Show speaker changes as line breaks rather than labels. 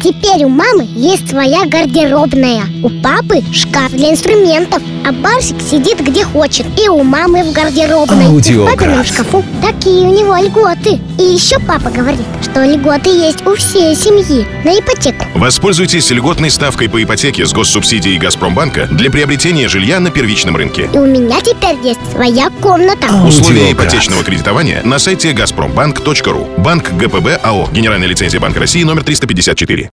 Теперь у мамы есть своя гардеробная. У папы шкаф для инструментов. А Барсик сидит где хочет. И у мамы в гардеробной, и в папином шкафу. Такие у него льготы. И еще папа говорит, что льготы есть у всей семьи на ипотеку.
Воспользуйтесь льготной ставкой по ипотеке с госсубсидией «Газпромбанка» для приобретения жилья на первичном рынке.
И у меня теперь есть своя комната.
Условия ипотечного кредитования на сайте газпромбанк.ру. Банк ГПБ АО. Генеральная лицензия Банка России номер 354.